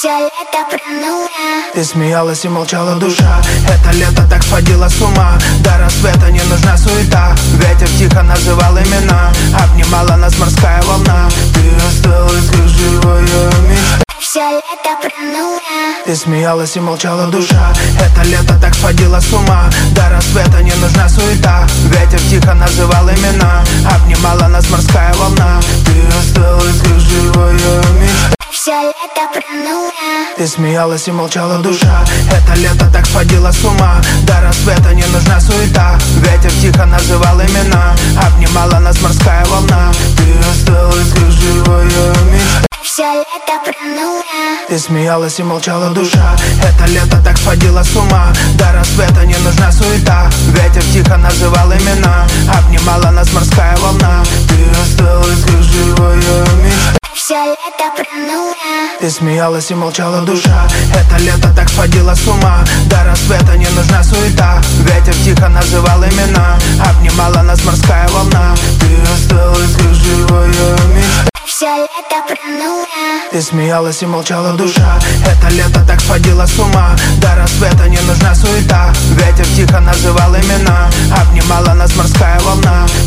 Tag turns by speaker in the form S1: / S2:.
S1: Все лето пронула.
S2: Ты смеялась и молчала душа. Это лето так сводило с ума. До рассвета не нужна суета. Ветер тихо называл имена. Обнимала нас морская волна. Ты осталась как живая мечта.
S1: Все лето пронула.
S2: Ты смеялась и молчала душа. Это лето так сводило с ума. До рассвета не нужна суета. Ветер тихо называл имена. Обнимала нас морская волна. Ты осталась как живая мечта.
S1: Все лето пронула.
S2: Ты смеялась и молчала душа. Это лето так сводило с ума. До рассвета не нужна суета. Ветер тихо называл имена. Обнимала нас морская волна. Ты осталась как живая мечта.
S1: Все лето пронула.
S2: Ты смеялась и молчала душа. Это лето так сводило с ума. До рассвета не нужна суета. Ветер тихо называл имена. Обнимала нас морская волна. Ты осталась как живая мечта.
S1: Все лето пронула.
S2: Ты смеялась и молчала душа. Это лето так сводило с ума. До рассвета не нужна суета. Ветер тихо называл имена. Обнимала нас морская волна. Ты осталась как живая мечта.
S1: Все лето пронула.
S2: Ты смеялась и молчала душа. Это лето так сводило с ума. До рассвета не нужна суета. Ветер тихо называл имена. Обнимала нас морская волна.